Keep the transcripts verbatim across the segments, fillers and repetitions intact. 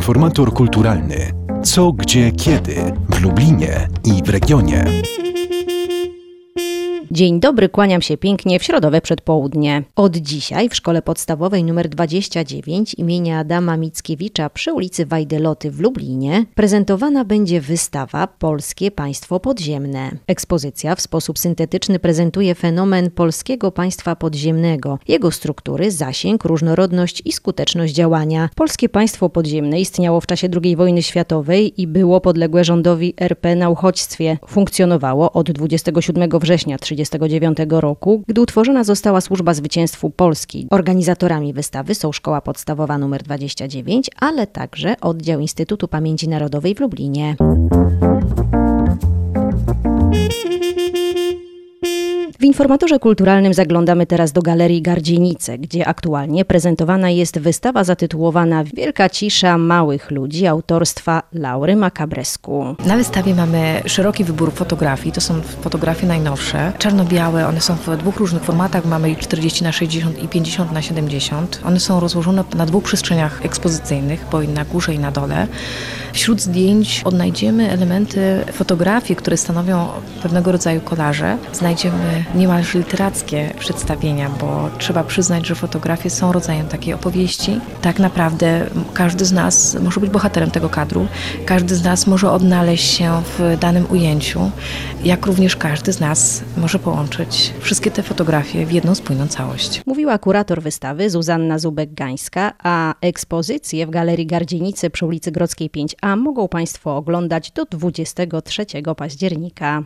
Informator kulturalny. Co, gdzie, kiedy w Lublinie i w regionie. Dzień dobry, kłaniam się pięknie w środowe przedpołudnie. Od dzisiaj w Szkole Podstawowej nr dwadzieścia dziewięć imienia Adama Mickiewicza przy ulicy Wajdeloty w Lublinie prezentowana będzie wystawa Polskie Państwo Podziemne. Ekspozycja w sposób syntetyczny prezentuje fenomen polskiego państwa podziemnego, jego struktury, zasięg, różnorodność i skuteczność działania. Polskie państwo podziemne istniało w czasie drugiej wojny światowej i było podległe rządowi R P na uchodźstwie. Funkcjonowało od dwudziestego siódmego września tysiąc dziewięćset trzydziestego dziewiątego roku, gdy utworzona została Służba Zwycięstwu Polski. Organizatorami wystawy są Szkoła Podstawowa nr dwadzieścia dziewięć, ale także oddział Instytutu Pamięci Narodowej w Lublinie. W informatorze kulturalnym zaglądamy teraz do Galerii Gardzienice, gdzie aktualnie prezentowana jest wystawa zatytułowana Wielka cisza małych ludzi autorstwa Laury Macabrescu. Na wystawie mamy szeroki wybór fotografii, to są fotografie najnowsze, czarno-białe, one są w dwóch różnych formatach, mamy czterdzieści na sześćdziesiąt i pięćdziesiąt na siedemdziesiąt. One są rozłożone na dwóch przestrzeniach ekspozycyjnych, bo na górze i na dole. Wśród zdjęć odnajdziemy elementy fotografii, które stanowią pewnego rodzaju kolaże. Znajdziemy niemalże literackie przedstawienia, bo trzeba przyznać, że fotografie są rodzajem takiej opowieści. Tak naprawdę każdy z nas może być bohaterem tego kadru, każdy z nas może odnaleźć się w danym ujęciu, jak również każdy z nas może połączyć wszystkie te fotografie w jedną spójną całość. Mówiła kurator wystawy Zuzanna Zubek-Gańska, a ekspozycje w Galerii Gardzienicy przy ulicy Grodzkiej pięć A mogą Państwo oglądać do dwudziestego trzeciego października.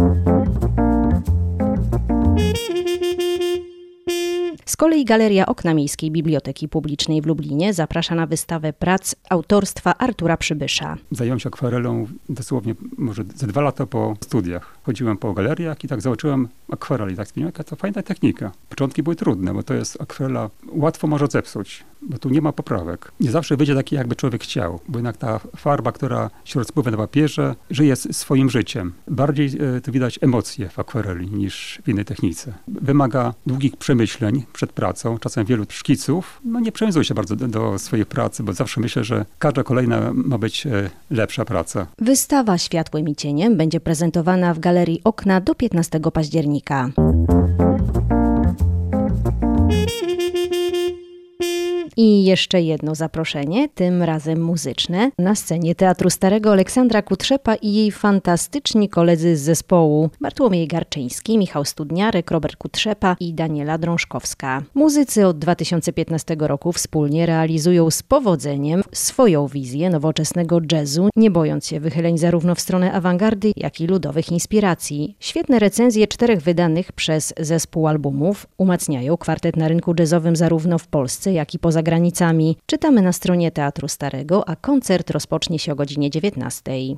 Z kolei Galeria Okna Miejskiej Biblioteki Publicznej w Lublinie zaprasza na wystawę prac autorstwa Artura Przybysza. Zająłem się akwarelą dosłownie może ze dwa lata po studiach. Chodziłem po galeriach i tak zobaczyłem akwarel i tak stwierdziłem, jaka to fajna technika. Początki były trudne, bo to jest akwarela, łatwo może zepsuć, bo tu nie ma poprawek. Nie zawsze wyjdzie taki, jakby człowiek chciał, bo jednak ta farba, która się rozpływa na papierze, żyje swoim życiem. Bardziej e, tu widać emocje w akwareli niż w innej technice. Wymaga długich przemyśleń przed pracą, czasem wielu szkiców. No nie przywiązuję się bardzo do, do swojej pracy, bo zawsze myślę, że każda kolejna ma być e, lepsza praca. Wystawa Światłem i cieniem będzie prezentowana w Galerii Okna do piętnastego października. I jeszcze jedno zaproszenie, tym razem muzyczne. Na scenie Teatru Starego Aleksandra Kutrzepa i jej fantastyczni koledzy z zespołu Bartłomiej Garczyński, Michał Studniarek, Robert Kutrzepa i Daniela Drążkowska. Muzycy od dwa tysiące piętnastego roku wspólnie realizują z powodzeniem swoją wizję nowoczesnego jazzu, nie bojąc się wychyleń zarówno w stronę awangardy, jak i ludowych inspiracji. Świetne recenzje czterech wydanych przez zespół albumów umacniają kwartet na rynku jazzowym zarówno w Polsce, jak i poza granicami. Czytamy na stronie Teatru Starego, a koncert rozpocznie się o godzinie dziewiętnastej.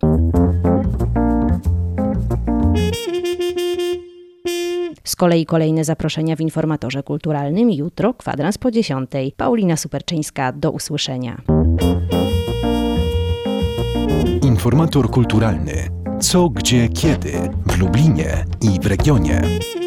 Z kolei kolejne zaproszenia w informatorze kulturalnym jutro, kwadrans po dziesiątej. Paulina Superczyńska, do usłyszenia. Informator kulturalny. Co, gdzie, kiedy w Lublinie i w regionie.